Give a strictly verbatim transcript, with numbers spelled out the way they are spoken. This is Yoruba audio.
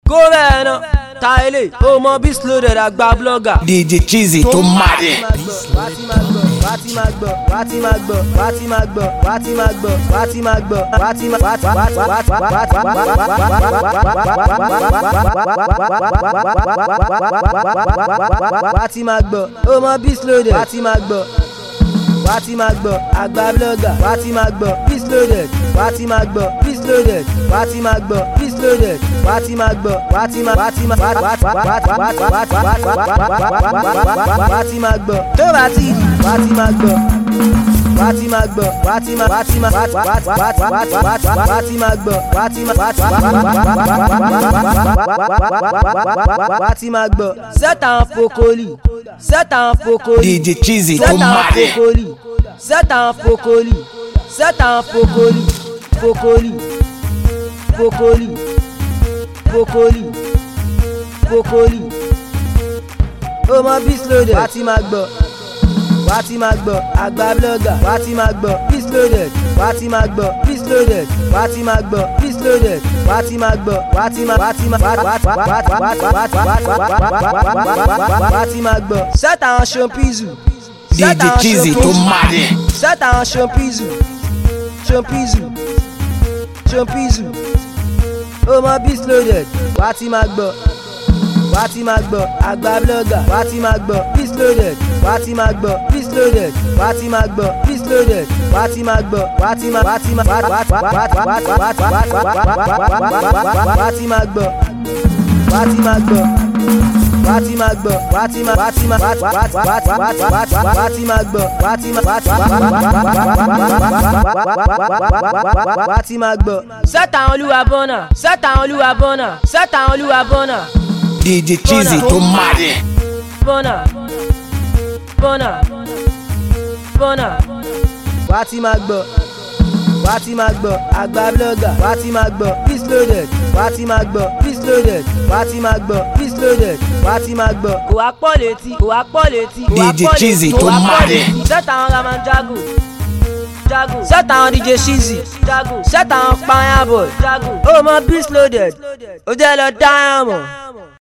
Go there now. Tyler, oh my beast loaded, I got blogger. D J Cheesy to marry. Wati magbo, wati magbo, wati magbo, wati magbo, wati magbo, wati magbo, wati wati magbo, oh my beast loaded, wati magbo. Wati magbo, agba blogger. Wati magbo, beast loaded. Wati magbo, beast loaded. Wati magbo, beast loaded. Wati magbo, wati ma, wati ma, wati magbo. To wati, wati magbo. Wati magbo, wati ma, wati ma, wati magbo, wati ma, wati magbo. C'est un focoli, c'est un focoli. D J Cheesy to marry. C'est un focoli, c'est un focoli, focoli, focoli, focoli, focoli. Oh my beast loaded. Wati magbo, wati magbo, agba blogger. Wati magbo, beast loaded. Wati magbo, beast loaded. Wati magbo, beast loaded. Wati magbo, wati ma, wati ma, wati magbo. C'est un champizou. D J Cheesy to marry. C'est un champizou, champizou, champizou. Oh my beast loaded. Wati magbo, wati magbo, agba blogger. Wati magbo, beast loaded. Wati magbo, beast loaded. Wati magbo, beast loaded. Wati magbo, wati ma, wati ma, wati magbo, wati magbo. Wati magbo, wati ma, wati ma, wati magbo, wati ma, wati magbo. C'est un Oluwabona, c'est un Oluwabona, c'est un Oluwabona. D J Cheesy to marry. Bona, bona, bona. Wati magbo, wati magbo, agba blogger. Wati magbo, beast loaded. Wati magbo, beast loaded. Wati magbo, beast loaded. Wati magbo. Kò wá pọ̀ létí, kò wá pọ̀ létí. D J Cheesy to marry. C'est un Raman Jago, Jago. C'est un D J Cheesy, Jago. C'est un Panya Boy, Jago. Oh my beast loaded. Ó jẹ́ lọ diamond.